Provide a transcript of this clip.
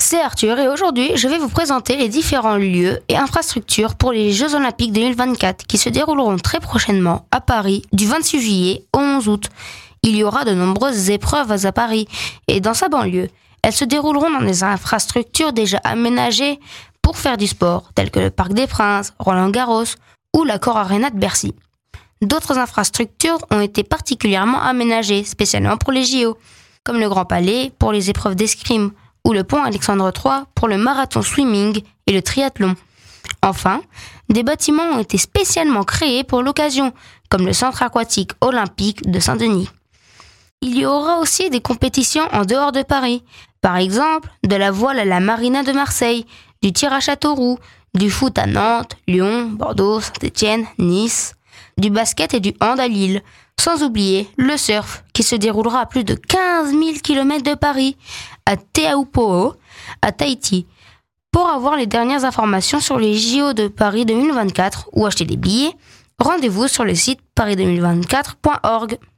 C'est Arthur et aujourd'hui je vais vous présenter les différents lieux et infrastructures pour les Jeux Olympiques 2024 qui se dérouleront très prochainement à Paris du 26 juillet au 11 août. Il y aura de nombreuses épreuves à Paris et dans sa banlieue. Elles se dérouleront dans des infrastructures déjà aménagées pour faire du sport, telles que le Parc des Princes, Roland-Garros ou l'Accor Arena de Bercy. D'autres infrastructures ont été particulièrement aménagées, spécialement pour les JO, comme le Grand Palais pour les épreuves d'escrime ou le pont Alexandre III pour le marathon swimming et le triathlon. Enfin, des bâtiments ont été spécialement créés pour l'occasion, comme le centre aquatique olympique de Saint-Denis. Il y aura aussi des compétitions en dehors de Paris, par exemple de la voile à la Marina de Marseille, du tir à Châteauroux, du foot à Nantes, Lyon, Bordeaux, Saint-Étienne, Nice, du basket et du hand à Lille, sans oublier le surf qui se déroulera à plus de 15 000 km de Paris, à Teahupo'o, à Tahiti. Pour avoir les dernières informations sur les JO de Paris 2024 ou acheter des billets, rendez-vous sur le site paris2024.org.